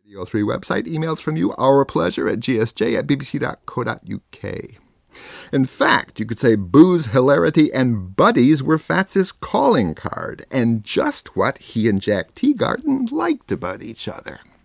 Radio 3 website, emails from you, our pleasure at gsj@bbc.co.uk. In fact, you could say booze, hilarity, and buddies were Fats's calling card, and just what he and Jack Teagarden liked about each other.